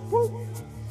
Woo.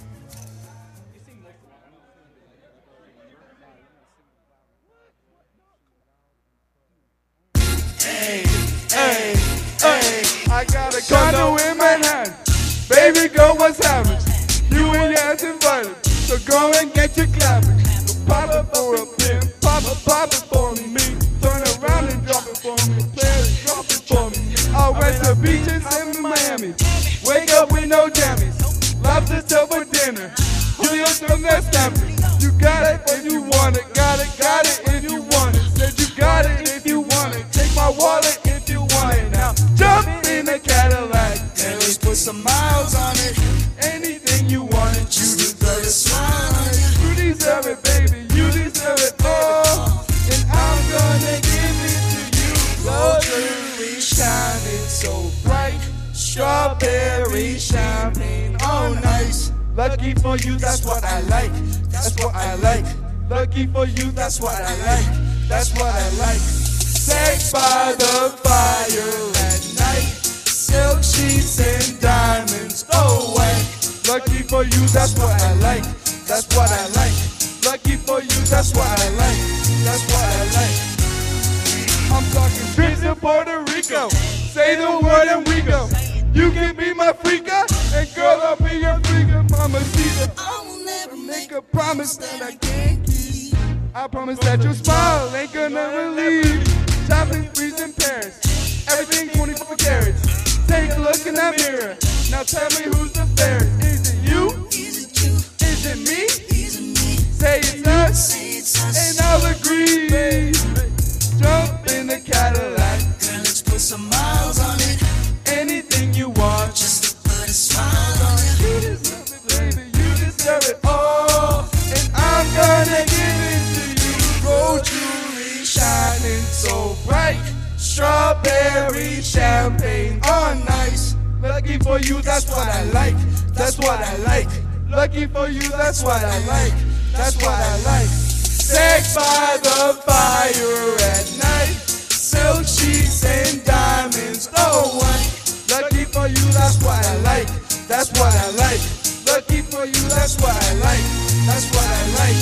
Hey, hey, hey, I got a condo in Manhattan. Baby girl, what's happening? You and your ass invited, so go and get your clapping. So pop it for a pimp, pop it for me. Turn around and drop it for me, play it, drop it for me. I went to beaches in Miami, wake up with no jammies. Lobster tail for dinner, Julio's from that stamping. You got it if you want it, got it if you want it. Said you got it if you want it, take my wallet if you want it. Now jump in the Cadillac and let's put some miles on it. Anything you want it, you deserve a smile on it. You deserve it, baby, you deserve it all. And I'm gonna give it to you. Luxury shining so bright, strawberry champagne all nice. Lucky for you, that's what I like. That's what I like. Lucky for you, that's what I like. That's what I like. Sex by the fire at night. Silk sheets and diamonds, oh white. Lucky for you, that's what I like. That's what I like. Lucky for you, that's what I like. That's what I like. I'm talking trips to Puerto Rico. Say the word and we go. You can be my freaka, and girl, I'll be your freaka, mamacita. I will never make a promise that I can't keep. I promise that your smile ain't gonna leave. Shopping sprees in Paris, everything 24 carats. Take a look in that mirror. Now tell me who's the fairest. Is it you? Is it you? Is it me? Is it me? Say it's us, and I'll agree. Jump in the Cadillac, girl, let's put some miles on it. Anything you want, just to put a smile on it. You deserve it, baby, you deserve it all. And I'm gonna give it to you. Gold jewelry shining so bright, strawberry champagne all nice. Lucky for you, that's what I like. That's what I like. Lucky for you, that's what I like. That's what I like. Sex by the fire at night. Silk sheets and diamonds, oh white. Lucky for you, that's what I like. That's what I like. Lucky for you, that's what I like. That's what I like.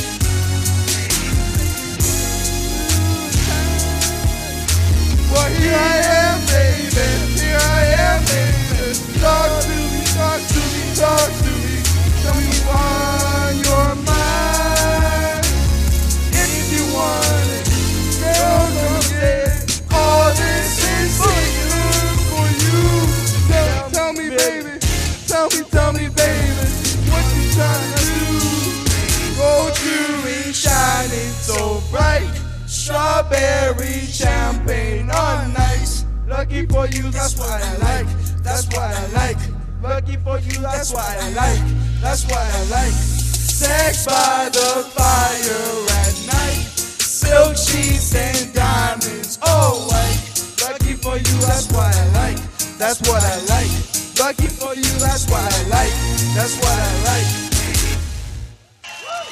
Well, here I am, baby. Here I am, baby. Talk to me, talk to me, talk to me. Tell me what's on your mind. If you want it, girl, don't say it. All this is for you. Tell me, baby. Tell me, baby. What you trying to do? Gold jewelry shining so bright. Strawberry champagne all nice. Lucky for you, that's what I like. That's what I like. Lucky for you, that's what I like. That's what I like. Sex by the fire at night. Silk sheets and diamonds, oh white. Lucky for you, that's what I like. That's what I like. Lucky for you, that's what I like. That's what I like.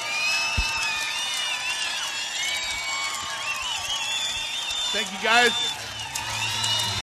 Thank you, guys.